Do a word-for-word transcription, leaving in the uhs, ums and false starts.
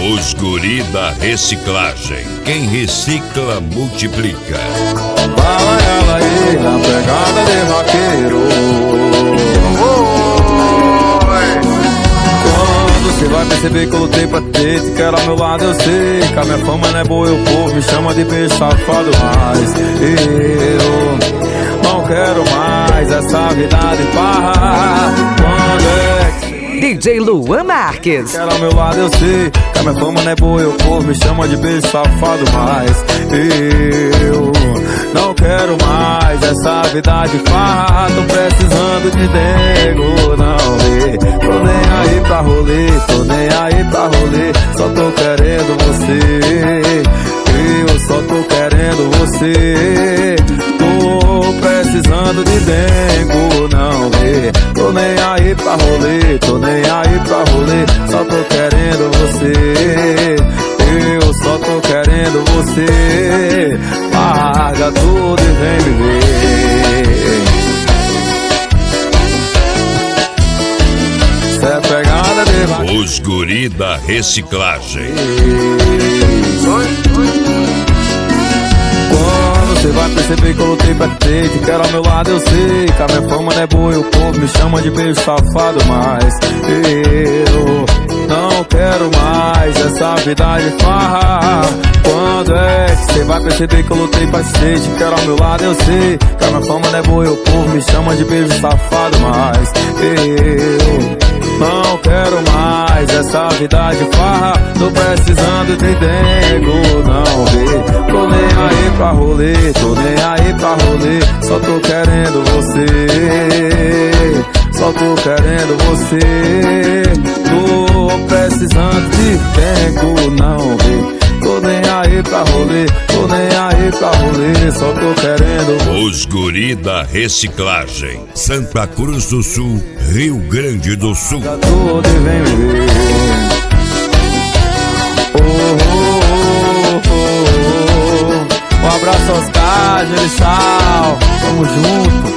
Os guri da reciclagem. Quem recicla, multiplica. Fala ela aí, na pegada de vaqueiro. Quando você vai perceber que eu lutei pra ter, te quero ao meu lado, eu sei que a minha fama não é boa e o povo me chama de beijo safado. Mas eu não quero mais essa vida de farra. Quando é que D J Luan Marques. quero ao meu lado, eu sei que a minha fama não é boa e o povo me chama de beijo safado. Mas eu não quero mais essa vida de farra. Tô precisando de nego, não vê. Tô nem aí pra rolê, tô nem aí pra rolê. Só tô querendo você, eu só tô querendo você. Tô precisando de dengo, não vê. Tô nem aí pra rolê, tô nem aí pra rolê. Só tô querendo você, eu só tô querendo você. Larga tudo e vem me ver. Cê é pegada de vaqueiro. Os guri da reciclagem. Quando você vai perceber que eu lutei pra ter, te quero ao meu lado, eu sei que a minha fama não é boa e o povo me chama de beijo safado. Mas eu não quero mais essa vida de farra. Quando é que você vai perceber que eu lutei pra ser? Te quero ao meu lado, eu sei que a minha fama não é boa e o povo me chama de beijo safado. Mas eu não quero mais essa vida de farra. Tô precisando de dengo, não vê. Tô nem aí pra rolê, tô nem aí pra rolê. Só tô querendo você, só tô querendo você. Tô precisando de dengo, não vê. Tô nem aí pra rolê, tô nem aí pra rolê. Só tô querendo. Os guri da reciclagem. Santa Cruz do Sul, Rio Grande do Sul. Tá tudo e vem me ver. Oh, oh, oh, oh, oh. Um abraço aos Oscar, Gersal. Tamo junto.